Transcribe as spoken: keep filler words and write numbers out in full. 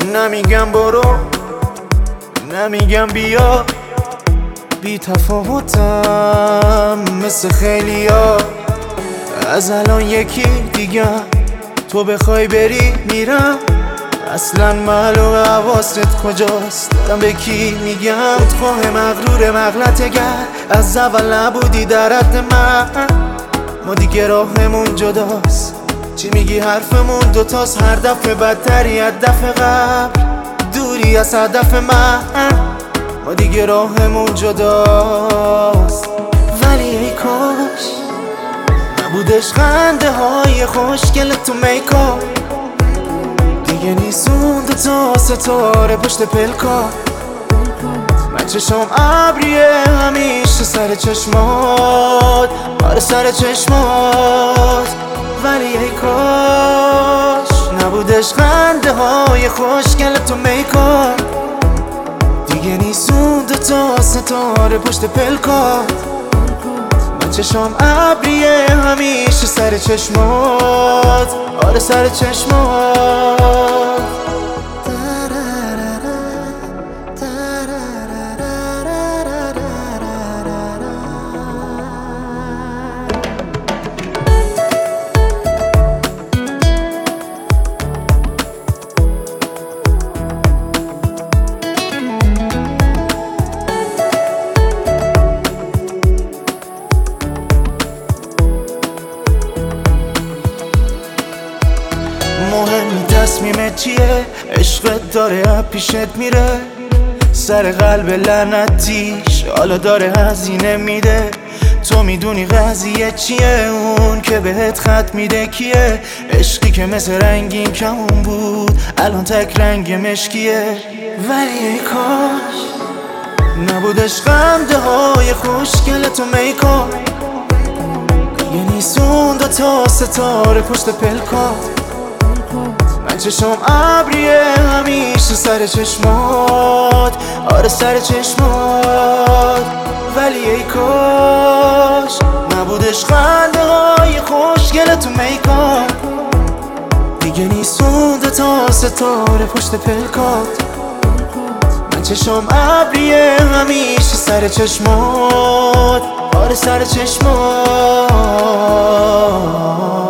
نمیگم برو، نمیگم بیا، بی تفاوتم مثل خیلیا. از الان یکی دیگه تو بخوای بری میرم، اصلا معلوم حواست کجاست، دارم به کی میگم. خودخواه مغرور مغلطه گر، از اول نبودی در حد من. ما دیگه راهمون جداست، چی میگی حرفمون دوتاست. هر دفعه بدتری از دفعه قبل، دوری از هدف من. ما دیگه راهمون جداست، ولی ای کاش نبودش خنده های خوشگل تو میکاپ. دیگه نیست اون دوتا ستاره پشت پلکا. من چشم ابریه همیشه سر چشمات، آره سر چشمات. ولی ای کاش نبودش خنده های خوشگل تو میکاپ. دیگه نیست اون دوتا ستاره پشت پلکا. من چشم ابریه همیشه سر چشمات، آره سر چشمات. مهم تصمیمت چیه؟ عشقت داره پیشت میره، سر قلب لعنتیش حالا داره هزینه میده. تو میدونی قضیه چیه؟ اون که بهت خط میده کیه؟ عشقی که مثل رنگین کمون بود الان تک رنگ مشکیه. ولی ای کاش نبودش خنده های خوشگل تو میکاپ. دیگه نیست اون دوتا ستاره پشت پلکات. من چشم ابریه همیشه سر چشمات، آره سر چشمات. ولی ای کاش نبودش خنده های خوشگل تو میکاپ. دیگه نیست اون دوتا ستاره پشت پلکات. من چشم ابریه همیشه سر چشمات، آره سر چشمات.